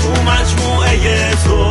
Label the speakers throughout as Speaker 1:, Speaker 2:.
Speaker 1: تو مجموعه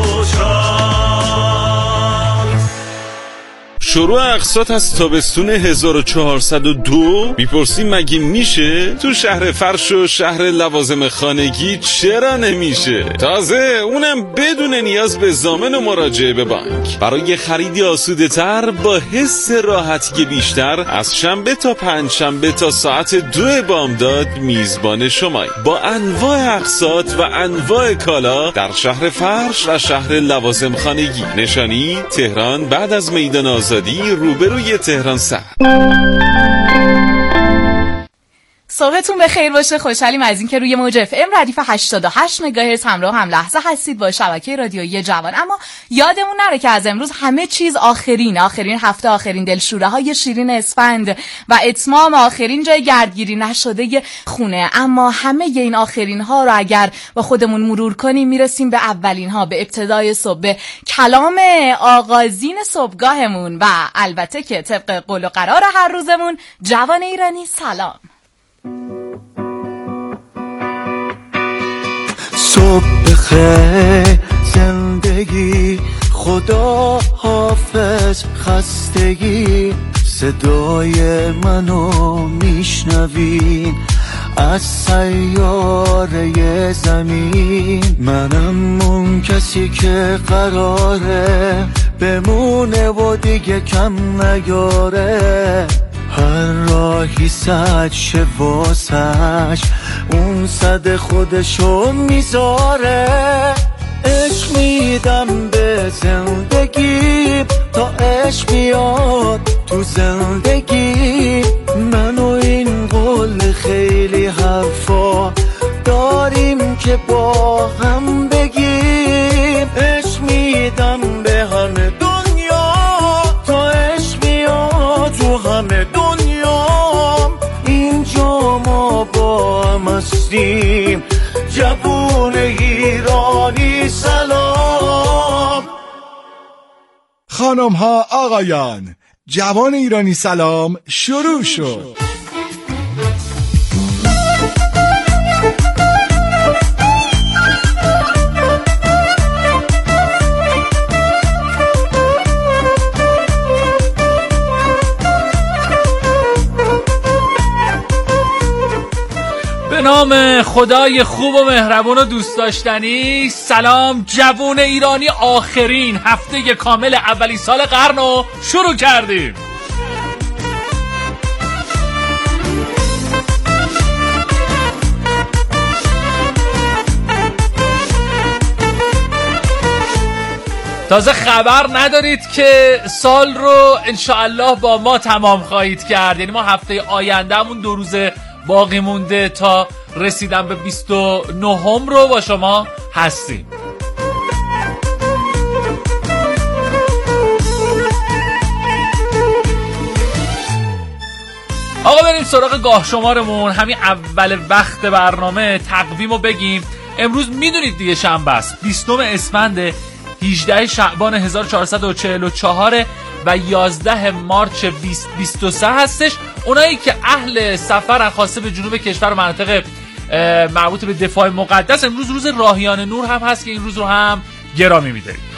Speaker 1: تترال.
Speaker 2: شروع اقساط از تابستون 1402 میپرسی مگه میشه؟ تو شهر فرش و شهر لوازم خانگی چرا نمیشه؟ تازه اونم بدون نیاز به ضامن و مراجعه به بانک. برای خریدی آسوده تر با حس راحتی بیشتر از شنبه تا پنجشنبه تا ساعت 2 بامداد میزبان شمای با انواع اقساط و انواع کالا در شهر فرش و شهر لوازم خانگی. نشانی تهران بعد از میدان آزادی روبروی تهران سر.
Speaker 3: صبحتون بخیر باشه. خوشحالیم از این که روی موج اف ام ردیف 88 مگاهرتز همراه هم لحظه هستید با شبکه رادیویی جوان. اما یادمون نره که از امروز همه چیز آخرین هفته، آخرین دلشوره های شیرین اسفند و اتمام آخرین جای گردگیری نشده خونه. اما همه این آخرین ها رو اگر با خودمون مرور کنیم میرسیم به اولین ها، به ابتدای صبح، به کلام آغازین صبحگاهمون و البته که طبق قول و قرار هر روزمون جوان ایرانی سلام.
Speaker 4: صبح بخیر زندگی، خدا حافظ خستگی، صدای منو میشنوین از سیاره زمین. منم اون کسی که قراره بمونه و دیگه کم نیاره. هر راهی صد شه واسش اون صد خودشو میذاره. عشق میدم به زندگی تا عشق بیاد تو زندگی. من و این قول خیلی حرفا داریم که با هم بگیم. عشق میدم به همه دنیا تا عشق بیاد تو همه دنیا. اینجا ما با هم هستیم جوون ایرانی سلام.
Speaker 5: خانم ها آقایان، جوان ایرانی سلام شروع شد.
Speaker 6: به نام خدای خوب و مهربون و دوست داشتنی. سلام جوون ایرانی، آخرین هفته کامل اولی سال قرن رو شروع کردیم. تازه خبر ندارید که سال رو انشاءالله با ما تمام خواهید کرد. یعنی ما هفته آیندهمون 2 روز باقی مونده تا رسیدن به 29 رو با شما هستیم. آقا بریم سراغ گاه شمارمون. همین اول وقت برنامه تقویمو بگیم. امروز میدونید دیگه شنبه است، 20 اسفند 18 شعبان 1444 و 11 مارچ 2023 هستش. اونایی که اهل سفرن خواسته به جنوب کشور و مناطق مربوط به دفاع مقدس، امروز روز راهیان نور هم هست که این روز رو هم گرامی می‌دارید.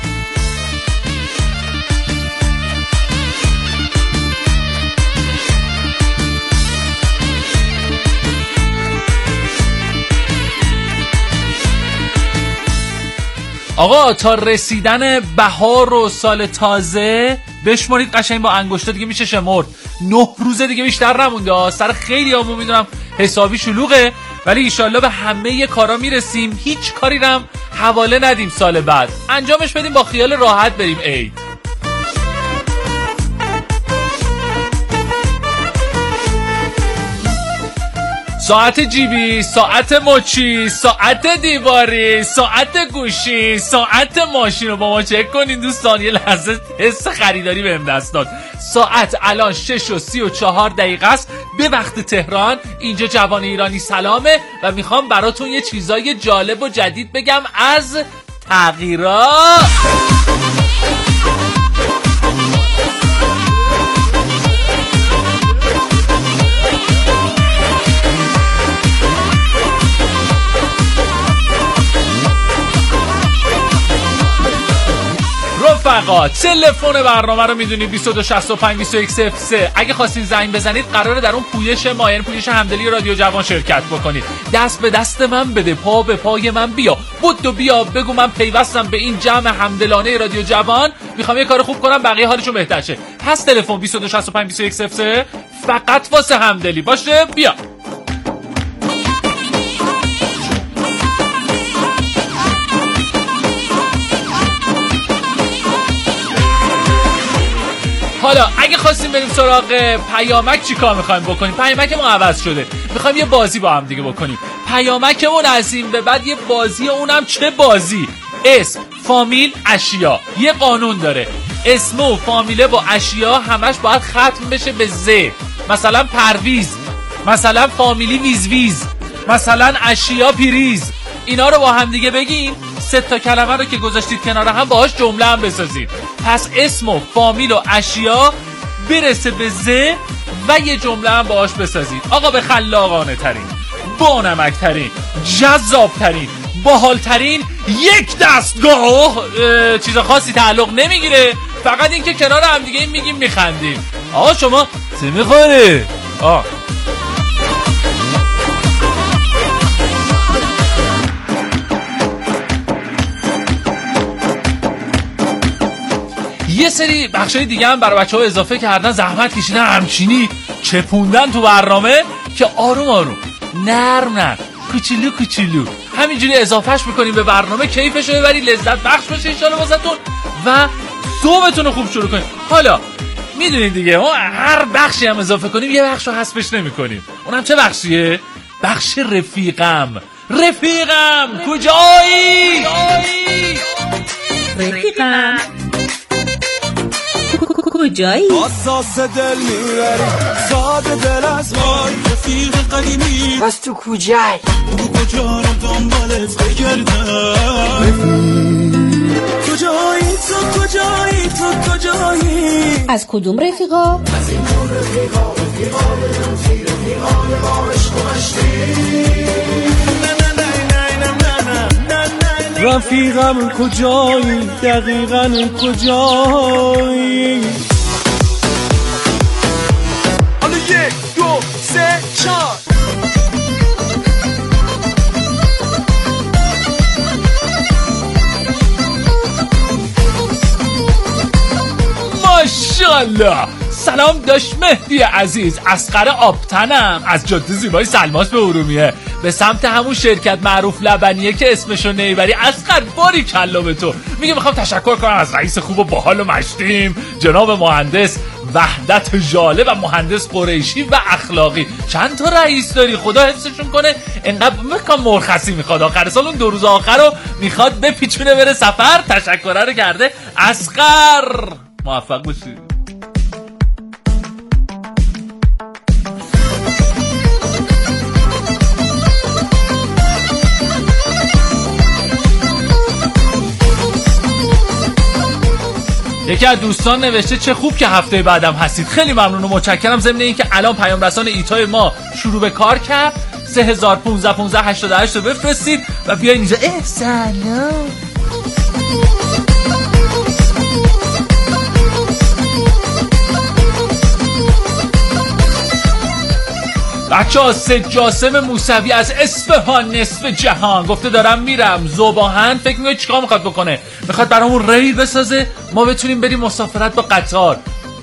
Speaker 6: آقا تا رسیدن بهار و سال تازه بشمارید قشنگ با انگشتا، دیگه میشه شمرد. 9 روزه دیگه بیشتر نمونده. سر خیلی همون میدونم حسابی شلوغه، ولی ایشالله به همه کارا میرسیم. هیچ کاری رم حواله ندیم، سال بعد انجامش بدیم، با خیال راحت بریم عید. ساعت جیبی، ساعت مچی، ساعت دیواری، ساعت گوشی، ساعت ماشین رو با ما چک کنین دوستان. یه لحظه حس خریداری بهم دست داد. ساعت الان 6:34 است به وقت تهران. اینجا جوان ایرانی سلامه و میخوام براتون یه چیزای جالب و جدید بگم از تغییرات. رفقا تلفن برنامه رو میدونید 2265 2103. اگه خواستین زنگ بزنید قراره در اون پویش ما، یعنی پویش همدلی رادیو جوان شرکت بکنید. دست به دست من بده، پا به پای من بیا، بود و بیا بگو من پیوستم به این جمع همدلانه رادیو جوان، میخوام یه کار خوب کنم بقیه حالشون بهتر شه. پس تلفن 2265 2103 فقط واسه همدلی باشه. بیا حالا اگه خواستیم بریم سراغ پیامک چی کار میخوایم بکنیم؟ پیامک ما عوض شده، میخوایم یه بازی با هم دیگه بکنیم. پیامکمون از این به بعد یه بازی، اونم چه بازی؟ اسم، فامیل، اشیا. یه قانون داره، اسم و فامیله با اشیا همش باید ختم بشه به ز. مثلا پرویز، مثلا فامیلی ویزویز، مثلا اشیا پیریز. اینا رو با هم دیگه بگیم، 3 تا کلمه رو که گذاشتید کنار هم باهاش جمله هم بسازید. پس اسم و فامیل و اشیا برسه به ز و یه جمله هم باهاش بسازید. آقا به خلاقانه ترین، با نمک ترین، جذاب ترین، باحال ترین یک دستگاه چیز خاصی تعلق نمیگیره، فقط این که کنار هم دیگه میگیم میخندیم. آقا شما چه میخوره؟ یه سری بخشای دیگه هم برای بچه‌ها اضافه کردن، زحمت کشیدن، همچینی چپوندن تو برنامه که آروم آروم، نرم کوچولو کوچولو همینجوری اضافهش میکنیم به برنامه، کیفش رو ببرید، لذت بخش بشه ان شاءالله واسهتون و صبحتون رو خوب شروع کنید. حالا میدونید دیگه ما هر بخشی هم اضافه کنیم یه بخش رو حذفش نمی‌کنیم. اونم چه بخشیه؟ بخش رفیقم کجایی؟
Speaker 7: رفیقم کجایی؟
Speaker 1: اساس دل میبری ساده دل از وای رفیق قدیمی.
Speaker 8: پس تو کجایی؟
Speaker 1: تو کجا رو دنبالت بگردم؟ کجایی تو کجایی؟
Speaker 7: از کدوم رفیقا؟
Speaker 1: از این دور رفیقا با عشق و مشتی. رفیقم کجایی؟ دقیقاً کجایی؟ حالا 1 2 3 4
Speaker 6: ماشاءالله. سلام داش مهدی عزیز، اصغر آبتنم از جاده زیبای سلماس به ارومیه، به سمت همون شرکت معروف لبنیه که اسمشو نمیبری. اصغر باری کلا به تو میگه میخوام تشکر کنم از رئیس خوب و باحال و مشتیم جناب مهندس وحدت ژاله و مهندس قریشی و اخلاقی. چند تا رئیس داری، خدا حفظشون کنه. انقدر مکان مرخصی میخواد آخر سال، اون 2 روز آخر رو میخواد بپیچونه بره سفر. تشکر رو کرده اصغر، موفق باشی. یکی از دوستان نوشته چه خوب که هفته بعدم هستید، خیلی ممنون و متشکرم. ضمن این که الان پیام رسان ایتای ما شروع به کار کرد، 3015 15 88 رو بفرستید و بیاین اینجا. سلام. بچه‌ها سید جاسم موسوی از اصفهان نصف جهان گفته دارم میرم ذوباهن. فکر می‌کنید چیکار میخواد بکنه؟ میخواد برامون ریل بسازه ما بتونیم بریم مسافرت با قطار.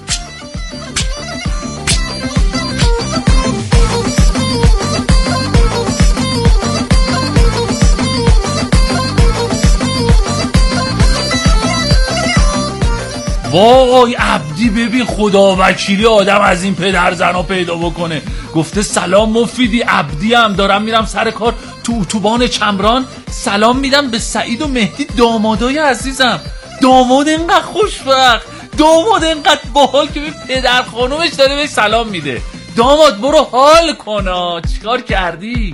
Speaker 6: وای عبدی ببین خدا وکیلی آدم از این پدر زنا پیدا بکنه. گفته سلام مفیدی، عبدی هم دارم میرم سر کار تو اتوبان چمران، سلام میدم به سعید و مهدی دامادای عزیزم. داماد اینقدر خوشبخت، داماد اینقدر باحال که به پدر خانومش داره بهش سلام میده. داماد برو حال کنا، چیکار کردی؟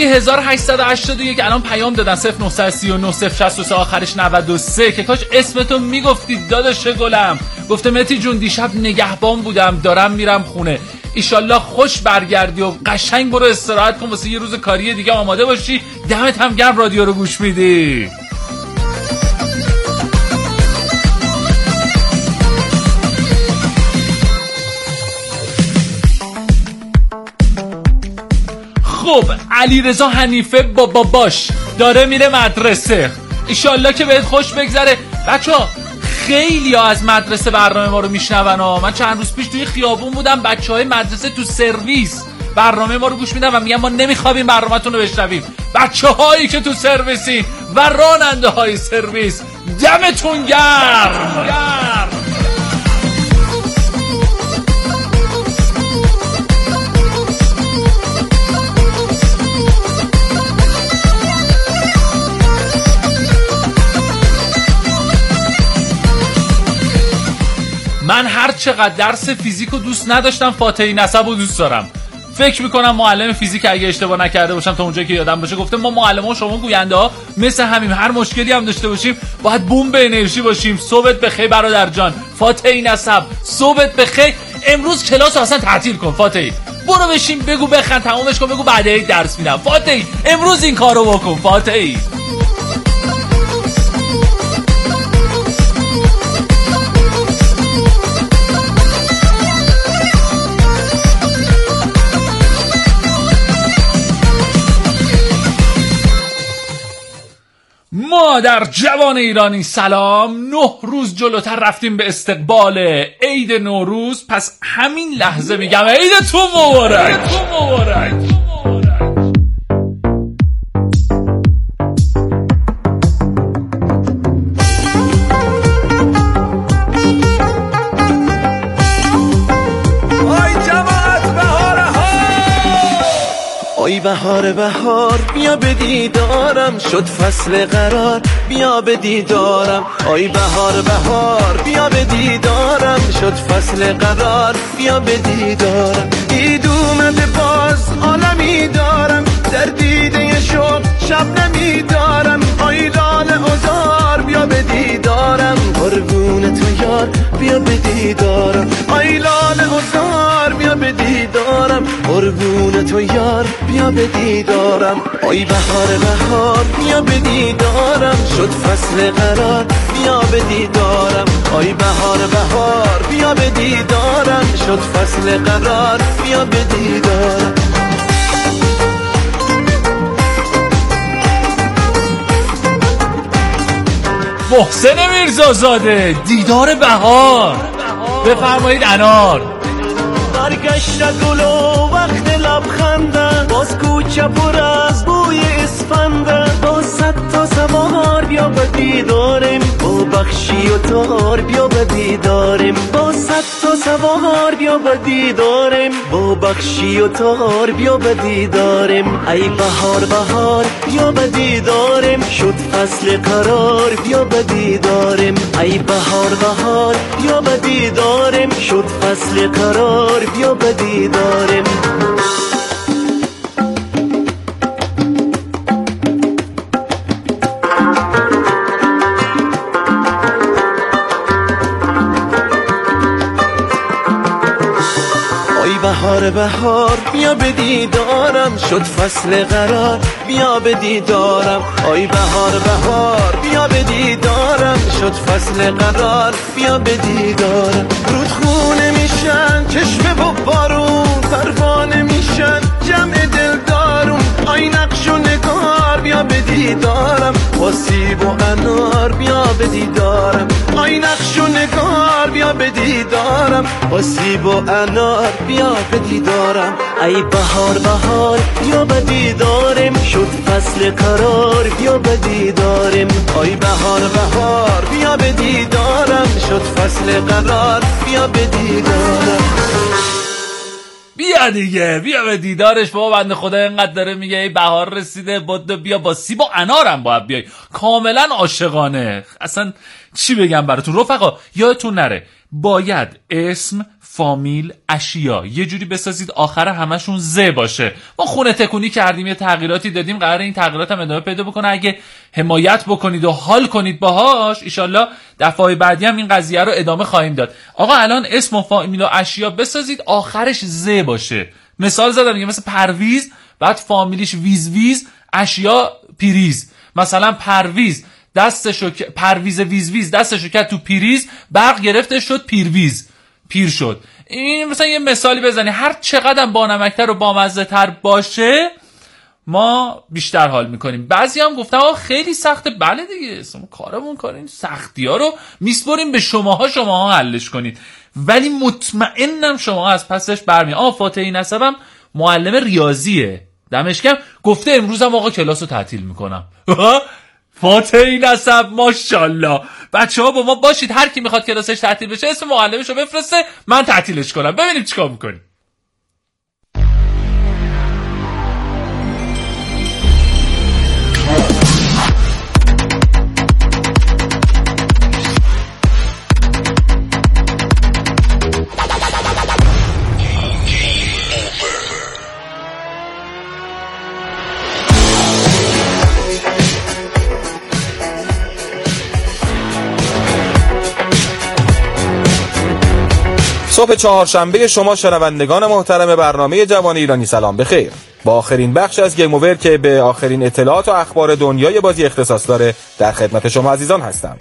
Speaker 6: 1881 الان پیام دادن 0939 063 آخرش 93 که کاش اسمتو میگفتید داداش گلم. گفته متی جون دیشب نگهبان بودم دارم میرم خونه، ایشالله خوش برگردی و قشنگ برو استراحت کن واسه یه روز کاری دیگه آماده باشی. دمت هم گرم رادیو رو گوش میدی. خب علیرضا حنیفه باش داره میره مدرسه، ایشالله که بهت خوش بگذره. بچه‌ها خیلی ها از مدرسه برنامه ما رو میشنون ها. من چند روز پیش توی خیابون بودم، بچهای مدرسه تو سرویس برنامه ما رو گوش میدن و میگن ما نمیخوابیم برنامه‌تون رو بشنویم. بچه‌هایی که تو سرویسی و راننده های سرویس دمتون گرم. من هر چقدر درس فیزیک رو دوست نداشتم فاتحی نسب رو دوست دارم. فکر میکنم معلم فیزیک اگه اشتباه نکرده باشم تا اونجایی که یادم باشه گفته ما معلمان شما گوینده ها مثل همیم، هر مشکلی هم داشته باشیم باید بمب انرژی باشیم. صبحت بخیر برادر جان فاتحی نسب، صبحت بخیر. امروز کلاس اصلا تعطیل کن فاتحی، برو بشین بگو بخند تمومش کن، بگو بعد یک درس میدم فاتحی، امروز این کارو بکن فاتحی. ما در جوان ایرانی سلام 9 روز جلوتر رفتیم به استقبال عید نوروز، پس همین لحظه میگم عیدتون مبارک.
Speaker 4: ای بهار بیا به دیدارم، شد فصل قرار بیا به دیدارم. ای بهار بیا به دیدارم، شد فصل قرار بیا به دیدارم. عید اومده باز عالمی دارم، در دیده شوق شب نمیدارم. ای لاله عذار بیا به دیدارم، قربون تو یار بیا به دیدارم. ای لاله عذار بیا به دیدارم، قربون تو یار بیا به دیدارم. ای بهار بیا به دیدارم، شد فصل قرار بیا به دیدارم. ای بهار بیا به دیدارم، شد فصل قرار بیا به دیدارم.
Speaker 6: محسن میرزازاده دیدار بهار، بفرمایید انار.
Speaker 4: برگشت گل و وقت لبخندن، باز کوچه پر از بوی اسفندن. با 100 تا سوار بیا به دیدارم، با بخشی و تار بیا به دیدارم. با 100 تا سوار بیا به دیدارم، با بخشی و تار بیا به دیدارم. ای بهار بیا به دیدارم، شد فصل قرار بیا به دیدارم. ای بهار بیا به دیدارم، شد فصل قرار بیا به دیدارم. بهار بیا به دیدارم، شد فصل قرار بیا به دیدارم. ای بهار بیا به دیدارم، شد فصل قرار بیا به دیدارم. رودخونه میشن چشمه و بارون، پروانه میشن جمع دلدارون. ای نقش و نگار بیا به دیدارم، با سیب و انار بیا به دیدارم. ای نقش و نگار بیا به دیدارم، با سیب و انار بیا به دیدارم. ای بهار بیا به دیدارم، شد فصل قرار بیا به دیدارم. ای بهار بیا به دیدارم، شد فصل قرار بیا به دیدارم.
Speaker 6: بیا دیگه بیا به دیدارش. بابا بنده خدا اینقدر داره میگه ای بهار رسیده بیا با سیب و انارم باید بیای. کاملا عاشقانه. اصلا چی بگم براتون رفقا، یادتون نره باید اسم، فامیل، اشیا یه جوری بسازید آخر همشون ز باشه. ما خونه تکونی کردیم، یه تغییراتی دادیم، قراره این تغییرات هم ادامه پیدا بکنه. اگه حمایت بکنید و حال کنید باهاش، ایشالله دفعه بعدی هم این قضیه رو ادامه خواهیم داد. آقا الان اسم و فامیل و اشیا بسازید آخرش ز باشه. مثال زدم دیگه، مثل پرویز بعد فامیلیش ویز ویز، اشیا پیریز. مثلا پرویز ویز ویز دستشو کرد تو پیریز، برق گرفته شد پیرویز، پیر شد. این مثلا یه مثالی بزنی، هر چقدر با نمکتر و با مزه تر باشه ما بیشتر حال میکنیم. بعضی هم گفتن خیلی سخته. بله دیگه، کارمون این سختی ها رو میسپریم به شماها حلش کنید، ولی مطمئنم شما از پسش برمیاد. فاتحی نسبم معلم ریاضیه، دمش گرم، گفته امروزم آقا کلاسو تعطیل میکنم. فاتحی نسب ماشاءالله. بچه‌ها با ما باشید، هر کی میخواد کلاسش تعطیل بشه اسم معلمشو بفرسته، من تعطیلش کنم، ببینیم چیکار میکنیم.
Speaker 8: صبح چهارشنبه شما شنوندگان محترم برنامه جوان ایرانی سلام بخیر. با آخرین بخش از گیم اوور که به آخرین اطلاعات و اخبار دنیای بازی اختصاص داره در خدمت شما عزیزان هستم.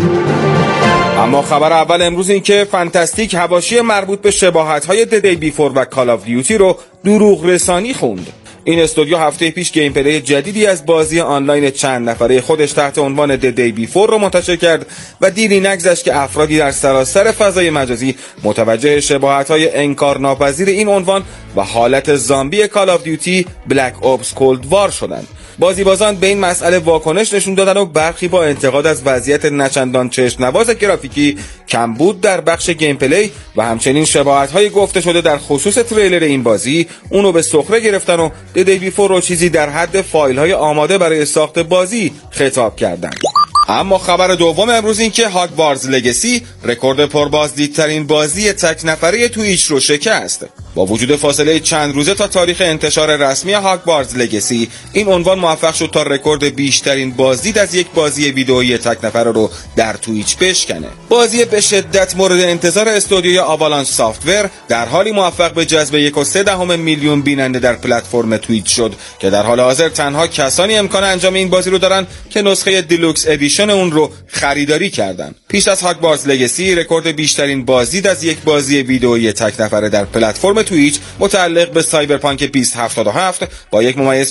Speaker 8: اما خبر اول امروز این که فانتاستیک حواشی مربوط به شباهت‌های د دی بیفور و کال آف دیوتی رو دروغ رسانی خوند. این استودیو هفته پیش گیم پلی جدیدی از بازی آنلاین چند نفره خودش تحت عنوان د دی بیفور رو منتشر کرد و دیری نگذشت که افرادی در سراسر فضای مجازی متوجه شباهت‌های انکارناپذیر این عنوان و حالت زامبی کال آف دیوتی بلک اپس کولد وار شدند. بازیبازان به این مسئله واکنش نشون دادن و برخی با انتقاد از وضعیت نچندان چشم‌نواز گرافیکی، کمبود در بخش گیم پلی و همچنین شباهت‌های گفته شده در خصوص تریلر این بازی اونو به سخره گرفتن و د دی بیفور رو چیزی در حد فایل‌های آماده برای ساخت بازی خطاب کردند. اما خبر دوم امروز این که هاگوارتس لگسی رکورد پربازدیدترین بازی تک نفره تویچ رو شکست. با وجود فاصله چند روزه تا تاریخ انتشار رسمی هاگوارتس لگسی، این عنوان موفق شد تا رکورد بیشترین بازدید از یک بازی ویدئویی تک نفره رو در تویچ بشکنه. بازی به شدت مورد انتظار استودیوی آوالانچ سافتور در حالی موفق به جذب 1.3 میلیون بیننده در پلتفرم تویچ شد که در حال حاضر تنها کسانی امکان انجام این بازی رو دارن که نسخه دیلوکس ادیشن اون رو خریداری کردن. پیش از هاگوارتس لگسی رکورد بیشترین بازدید از یک بازی ویدئویی تک نفره در پلتفرم تویچ متعلق به سایبرپانک 2077 با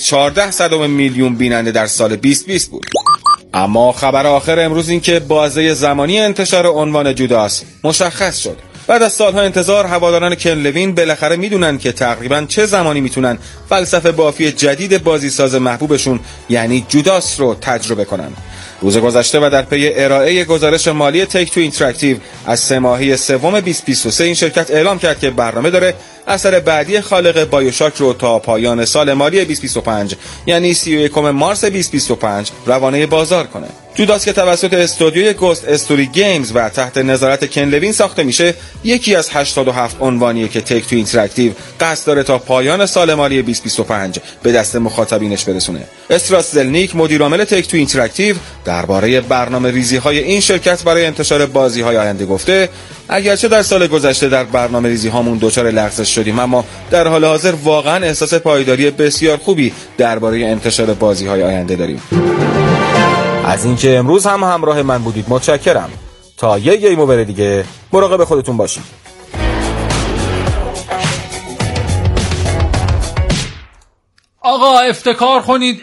Speaker 8: 1.14 میلیون بیننده در سال 2020 بود. اما خبر آخر امروز این که بازه زمانی انتشار عنوان جوداس مشخص شد. بعد از سالها انتظار هواداران کن لوین بالاخره میدونن که تقریبا چه زمانی میتونن فلسفه بافی جدید بازیساز محبوبشون یعنی جوداس رو تجربه کنن. روز گذشته و در پی ارائه گزارش مالی تیک تو اینتراکتیو از سه ماهه سوم 2023 این شرکت اعلام کرد که برنامه داره اثر بعدی خالق بایوشاک رو تا پایان سال مالی 2025 یعنی 31 مارس 2025 روانه بازار کنه. جوداس که توسط استودیوی گوست استوری گیمز و تحت نظارت کن لوین ساخته میشه، یکی از 87 عنوانیه که تیک تو اینتراکتیو قصد داره تا پایان سال مالی 2025 به دست مخاطبینش برسونه. استراس زلنیک مدیر عامل تیک تو اینتراکتیو درباره برنامه‌ریزی‌های این شرکت برای انتشار بازی‌های آینده گفته اگرچه در سال گذشته در برنامه‌ریزی هامون دچار لغزش شدیم، اما در حال حاضر واقعا احساس پایداری بسیار خوبی درباره انتشار بازی‌های آینده داریم. از اینکه امروز هم همراه من بودید متشکرم. تا یه گیم اوور دیگه مراقب خودتون باشید.
Speaker 6: آقا افتخار کنید،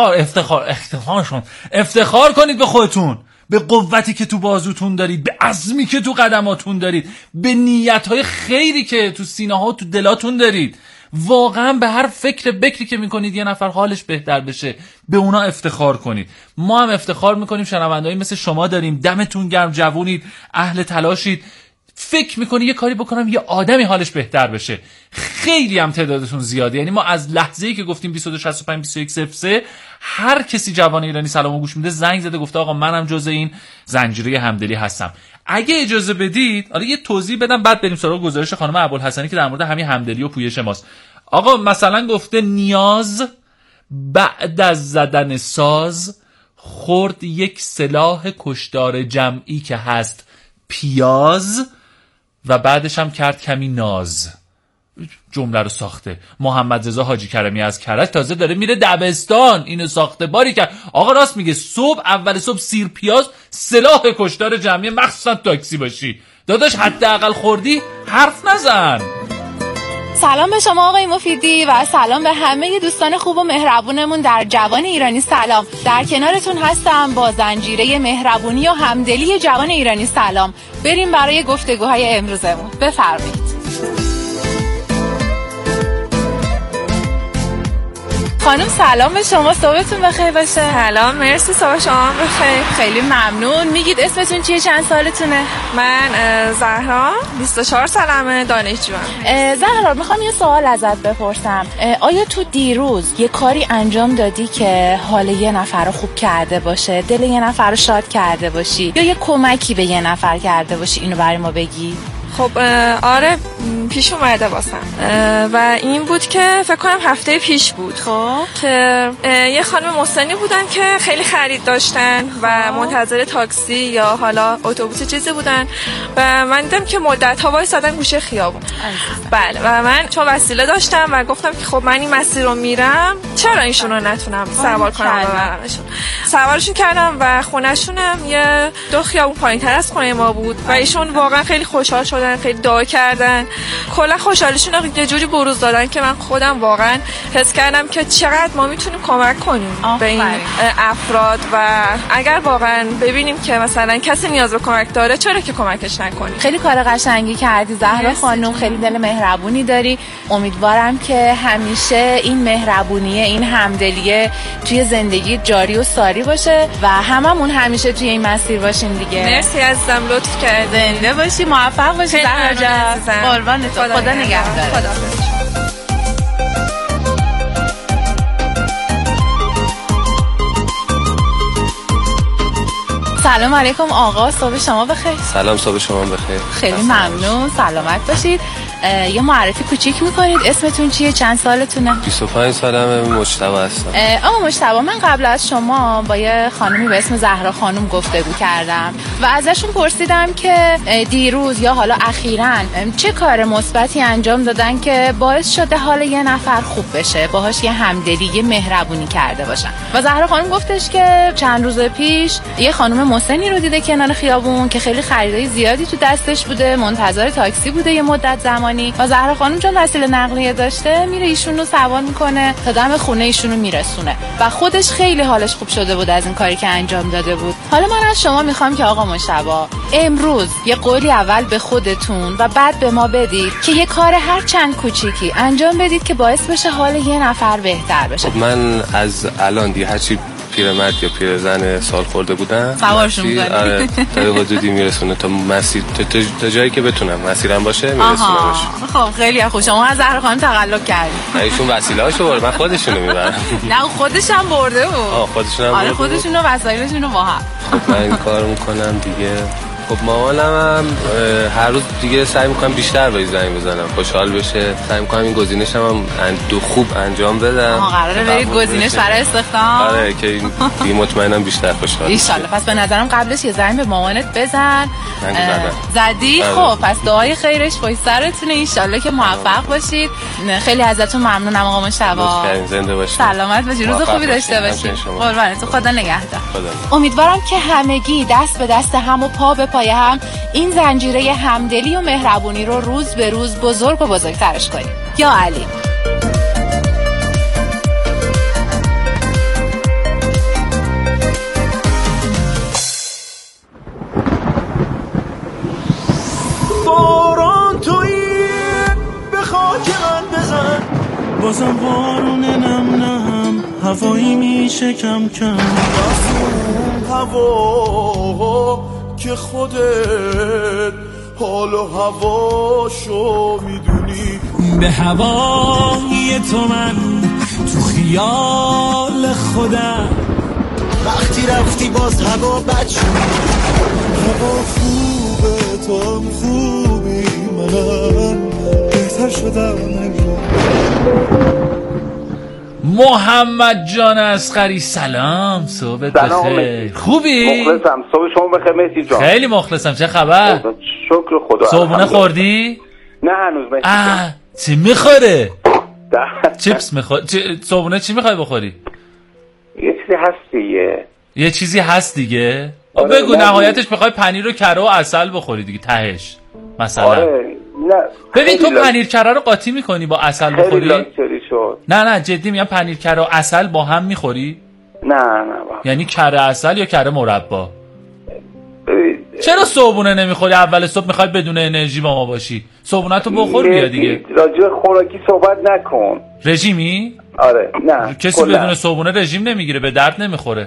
Speaker 6: افتخار کنید به خودتون، به قوتی که تو بازوتون دارید، به عزمی که تو قدماتون دارید، به نیت‌های خیری که تو سینه‌ها و تو دلاتون دارید. واقعا به هر فکر بکری که میکنید یه نفر حالش بهتر بشه، به اونا افتخار کنید. ما هم افتخار میکنیم شنوندهایی مثل شما داریم. دمتون گرم، جوونید، اهل تلاشید. فکر میکنه یه کاری بکنم یه آدمی حالش بهتر بشه. خیلی هم تعدادتون زیاده، یعنی ما از لحظه‌ای که گفتیم 2265 2103 هر کسی جوان ایرانی سلامو گوش میده زنگ زده گفته آقا منم جزء این زنجیره همدلی هستم. اگه اجازه بدید حالا یه توضیح بدم بعد بریم سراغ گزارش خانم ابوالحسنی که در مورد همین همدلی و پویش ماست. آقا مثلا گفته نیاز بعد از زدن ساز خورد یک سلاح کشتار جمعی که هست پیاز و بعدش هم کرد کمی ناز. جمله رو ساخته محمد رضا حاجی کرمی از کرج، تازه داره میره دبستان، اینو ساخته. باری کرد آقا راست میگه، اول صبح سیر پیاز سلاح کشتار جمعی، مخصوصا تاکسی باشی داداش حداقل خوردی حرف نزن.
Speaker 3: سلام به شما آقای مفیدی و سلام به همه دوستان خوب و مهربونمون در جوان ایرانی سلام. در کنارتون هستم با زنجیره مهربونی و همدلی جوان ایرانی سلام. بریم برای گفتگوهای امروزمون. بفرمایید. خانم سلام به شما، صبحتون بخیر باشه.
Speaker 9: سلام، مرسی، صبح شما بخیر.
Speaker 3: خیلی ممنون. میگید اسمتون چیه، چند سالتونه؟
Speaker 9: من زهرا، 24 سالمه، دانشجوام.
Speaker 3: زهرا میخوام یه سوال ازت بپرسم. آیا تو دیروز یه کاری انجام دادی که حال یه نفر رو خوب کرده باشه، دل یه نفر رو شاد کرده باشی، یا یه کمکی به یه نفر کرده باشی؟ اینو برای ما بگی.
Speaker 9: خب آره پیش اومده واسم و این بود که فکر کنم هفته پیش بود.
Speaker 3: خب
Speaker 9: که یه خانم مسنی بودن که خیلی خرید داشتن و منتظر تاکسی یا حالا اتوبوس چیزی بودن و من دیدم که مدت‌ها وایسادن گوشه خیابون. بله و من چون وسیله داشتم و گفتم که خب من این مسیر رو میرم، چرا ایشون رو نتونم سوار کنم ببرمشون. سوارشون کردم و خونه‌شونم یه 2 خیابون پایین‌تر از خونه ما بود و ایشون واقعا خیلی خوشحال شدن، خیلی دعا کردن، کلا خوشحالیشون رو یه جوری بروز دادن که من خودم واقعا حس کردم که چقدر ما میتونیم کمک کنیم به این افراد و اگر واقعا ببینیم که مثلا کسی نیاز به کمک داره چرا که کمکش نکنیم.
Speaker 3: خیلی کار قشنگی کردی زهرا خانم، خیلی دل مهربونی داری. امیدوارم که همیشه این مهربونیه، این همدلیه توی زندگی جاری و ساری باشه و هممون همیشه توی این مسیر باشیم دیگه.
Speaker 9: مرسی عزیزم، لطف کردی.
Speaker 3: زنده باشی، موفق باشی زهرا جان. قربانت، خدا نگهدار.
Speaker 9: خدا.
Speaker 3: سلام علیکم آقا، صبح شما بخیر.
Speaker 10: سلام، صبح شما بخیر.
Speaker 3: خیلی ممنون، سلامت باشید. یه معرفی کوچیک میکنید، اسمتون چیه، چند سالتونه؟
Speaker 10: 25 سالمه، مجتبی هستم.
Speaker 3: آقا مجتبی، من قبل از شما با یه خانمی به اسم زهرا خانم گفتگو کردم و ازشون پرسیدم که دیروز یا حالا اخیراً چه کار مثبتی انجام دادن که باعث شده حال یه نفر خوب بشه، باهاش یه همدلی، یه مهربونی کرده باشن. و زهرا خانم گفتش که چند روز پیش یه خانم مسنی رو دیده کنار خیابون که خیلی خریدای زیادی تو دستش بوده، منتظر تاکسی بوده یه مدت زمانی و زهرا خانم چون وسیله نقلیه داشته میره ایشون رو سوار میکنه تا دم خونه ایشون رو میرسونه و خودش خیلی حالش خوب شده بود از این کاری که انجام داده بود. حالا من از شما میخوام که آقا مجتبی امروز یه قولی اول به خودتون و بعد به ما بدید که یه کار هر چند کوچیکی انجام بدید که باعث بشه حال یه نفر بهتر بشه.
Speaker 10: خب من از الان دیگه هرچی پیرمرد یا پیرزن سال خورده بودن
Speaker 3: سوارشون می‌کنی.
Speaker 10: آره تا حدودی میرسونه تا مسیر تا جایی که بتونم مسیرم باشه میرسونمش.
Speaker 3: خب خیلی خوب، شما از زهرا خانم تقلب کردید.
Speaker 10: ایشون وسیله‌اشو برد، من خودشونو میبرم.
Speaker 3: نه خودش هم برده بود.
Speaker 10: خودشون هم
Speaker 3: آره خودشونو وسایلشونو با هم.
Speaker 10: خب من این کارو میکنم دیگه. خب مامانم هم هر روز دیگه سعی میکنم بیشتر بهش زنگ بزنم، خوشحال بشه. سعی میکنم این گزینش هم دو خوب انجام بدم.
Speaker 3: قراره برید گزینش برای استخدام؟
Speaker 10: آره که دیگه مطمئنم بیشتر خوشحال
Speaker 3: ان شاء الله. پس به نظرم قبلش یه زنگ به مامانت بزن. زدی؟ خب پس دعای خیرش پشت سرتونه، ان شاء الله که موفق باشید. خیلی ازتون ممنونم آقا مجتبی.
Speaker 10: زنده باشید.
Speaker 3: سلامت باشید، روز خوبی داشته باشید. قربانتون، خدا نگهدار.
Speaker 10: خدا.
Speaker 3: امیدوارم که همگی دست به دست هم و پا به پای هم این زنجیره همدلی و مهربونی رو روز به روز بزرگ و بزرگترش کنیم. یا علی.
Speaker 1: باران تویی به خاک من بزن، بازم بارون نم نم هوایی میشه کم کم، هوا که خودت حال و هواشو میدونی.
Speaker 11: به هوای تو من تو خیال خودم،
Speaker 1: وقتی رفتی باز هوا بد شد. هوا خوبه تو هم خوبی، منم بهتر شدم انگار.
Speaker 6: محمد جان اصغری سلام، صحبت بخیر. خوبی؟
Speaker 12: مخلصم. صبح شما بخیر مهدی جان.
Speaker 6: خیلی مخلصم. چه خبر؟
Speaker 12: شکر خدا.
Speaker 6: صبحونه خوردی؟
Speaker 12: نه هنوز مهدی جان.
Speaker 6: چی میخوره؟ چیپس میخوری؟ صبحونه چی میخوای بخوری؟
Speaker 12: یه چیزی هست دیگه.
Speaker 6: یه چیزی هست دیگه؟
Speaker 12: آره
Speaker 6: بگو نهایتش میخوای پنیر و کره و عسل بخوری دیگه تهش مثلا.
Speaker 12: آره نه
Speaker 6: ببین تو پنیر کره رو قاطی میکنی با عسل بخوری؟
Speaker 12: خیلی لاکچری شد.
Speaker 6: نه جدی میگم پنیر کره و عسل با هم میخوری؟
Speaker 12: نه
Speaker 6: یعنی کره عسل یا کره مربا؟ چرا صبحونه نمیخوری؟ اول صبح میخوای بدون انرژی با ما باشی. صبحونه‌تو بخور بیا دیگه.
Speaker 12: راجع خوراکی صحبت نکن.
Speaker 6: رژیمی؟
Speaker 12: آره نه.
Speaker 6: کسی بدون صبحونه رژیم نمیگیره، به درد نمیخوره.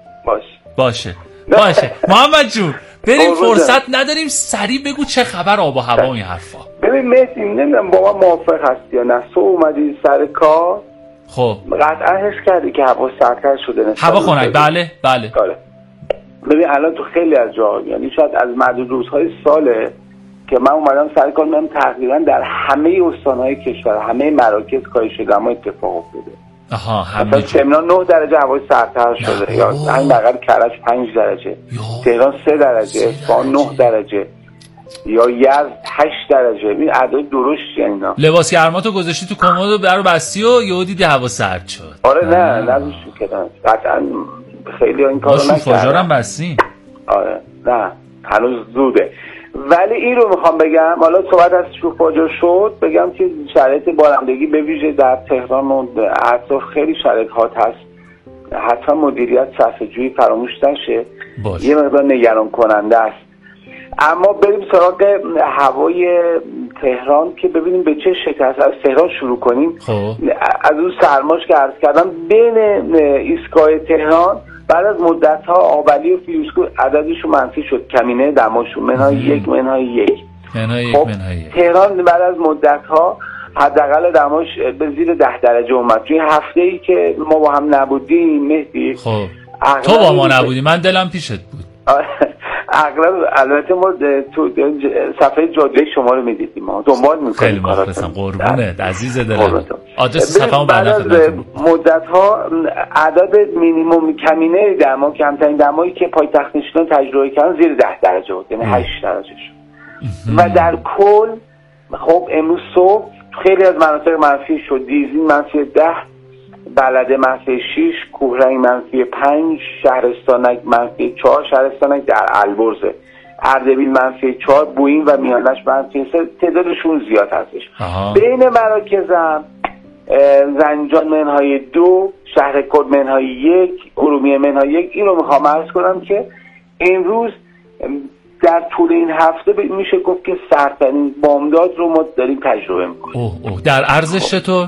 Speaker 6: باشه. محمد جون بریم، فرصت نداریم، سریع بگو چه خبر، آب و هوا این حرفا.
Speaker 12: ببین مهدی نمیدونم با من موافق هستی یا نه. صبح اومدی سر کار،
Speaker 6: خب
Speaker 12: قطعا حس کردی که هوا سردتر شده.
Speaker 6: هوا خنک. بله
Speaker 12: آره. ببین الان تو خیلی از جاها، یعنی شاید از معدود روزهای ساله که من اومدم سر کار، من تقریبا در همه استانهای کشور، همه مراکز کاهش دما اتفاق افتاده. مثلا تهران 9 درجه هوای سردتر شده، یا همین بغل کرج 5 درجه، تهران 3 درجه، اصفهان 9 درجه، یا یزد 8 درجه. این اعداد درشتی اینا.
Speaker 6: لباس گرماتو گذاشتی تو کمد و درو بستی و یهو دیدی هوا سرد شد.
Speaker 12: آره نه کردن قطعا خیلی این کارو نکردن.
Speaker 6: فاجارم بستین.
Speaker 12: آره نه هنوز زوده. ولی این رو میخوام بگم، حالا صحبت از شوخ فاجعه شد، بگم که شرایط بارندگی به ویژه در تهران و اطراف خیلی شرایط هات هست. حتما مدیریت صرفه‌جویی فراموش نشه. یه مقدار نگران کننده است. اما بریم سراغ هوای تهران که ببینیم به چه شکل است. از تهران شروع کنیم. از اون سرماش که عرض کردم بین ایستگاه تهران بعد از مدت‌ها آبلی و فیروزکوه عددشون منفی شد، کمینه دماشون منهای یک منهای یک. خب تهران بعد از مدت‌ها حداقل دماش به زیر 10 درجه اومد. توی هفته‌ای که ما با هم نبودیم مهدی،
Speaker 6: خب تو با ما نبودی، من دلم پیشت بود.
Speaker 12: اغلب البته ما تو صفحه جاده شما رو می‌دیدیم، ما دنبال می‌کنیم.
Speaker 6: خیلی مخلصم، قربونت عزیز دلم. آدرس صفحه‌مو بعدا خدمتتون.
Speaker 12: مدت‌ها عدد مینیمم کمینه دما، کمترین دمایی که پایتخت نشینان تجربه کردن زیر 10 درجه بود، یعنی 8 درجه شد. و در کل خب امروز صبح خیلی از مناطق منفی شد. دیزین منفی 10، بلده منفی 6، کوهرنگ منفی 5، شهرستانک منفی 4، شهرستانک در البرزه، اردبیل منفی 4، بوئین و میانش منفی 3. تعدادشون زیاد هستش. بین مراکزم زنجان منهای 2، شهرکرد منهای 1، ارومیه منهای 1. این رو میخوام عرض کنم که امروز در طول این هفته میشه گفت که سردترین بامداد رو ما داریم تجربه میکنیم.
Speaker 6: در ارزش چطور؟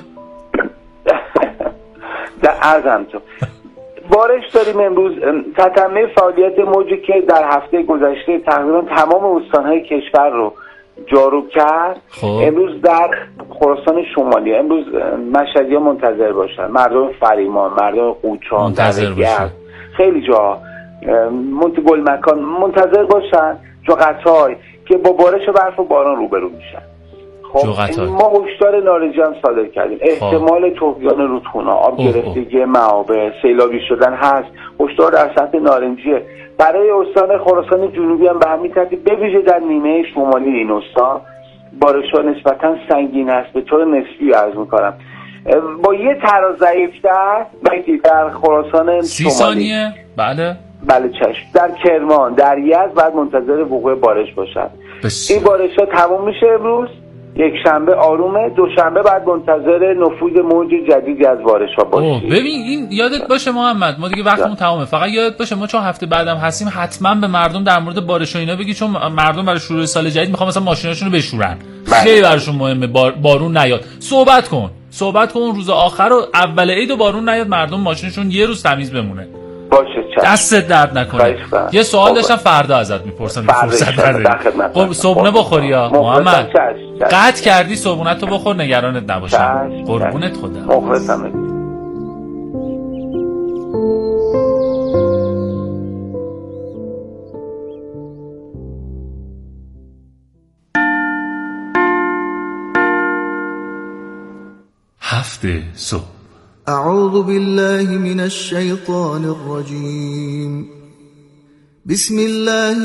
Speaker 12: در عرض همچون بارش داریم امروز. تتمه فعالیت موجی که در هفته گذشته تقریبا تمام استانهای کشور رو جارو کرد. امروز در خراسان شمالی، امروز مشهدی‌ها منتظر باشن، مردم فریمان، مردم قوچان،
Speaker 6: منتظر باشن،
Speaker 12: خیلی جا گل مکان منتظر باشن، جو قطعای که با بارش و برف و باران روبرو میشن. خب ما هشدار نارنجی هم صادر کردیم. احتمال طغیان رودخانه‌ها، آب گرفتگی معابر، سیلابی شدن هست. هشدار در سطح نارنجیه. برای استان خراسان جنوبی هم به همین ترتیب، به ویژه در نیمه شمالی این استان بارش‌ها نسبتاً سنگین است. به طور نسبی عرض می‌کنم با یه تراز ضعیف‌تر در خراسان
Speaker 6: 30 ثانیه.
Speaker 12: بله چشم. در کرمان، در یزد بعد منتظر وقوع بارش باشد. این بارش‌ها تمام میشه امروز. یک شنبه آرومه، دوشنبه بعد منتظر نفوذ موج جدیدی از بارش‌ها باشیم.
Speaker 6: ببین این یادت باشه محمد، ما دیگه وقتمون تمامه. فقط یادت باشه ما چون هفته بعدم هستیم حتما به مردم در مورد بارش و اینا بگی، چون مردم برای شروع سال جدید میخوان مثلا ماشیناشونو بشورن. خیلی براشون مهمه بارون نیاد. صحبت کن روز آخر و اول عید و بارون نیاد، مردم ماشینشون یه روز تمیز بمونه.
Speaker 12: باشه چشم.
Speaker 6: دستت درد نکنه. یه سوال داشتم فردا ازت میپرسم. خب صبحونه بخوری یا محمد قطع کردی صبحونتو بخور نگرانت نباشم. قربونت خدا.
Speaker 12: مخلصم.
Speaker 6: هفته صبح.
Speaker 13: اعوذ بالله من الشیطان الرجیم. بسم الله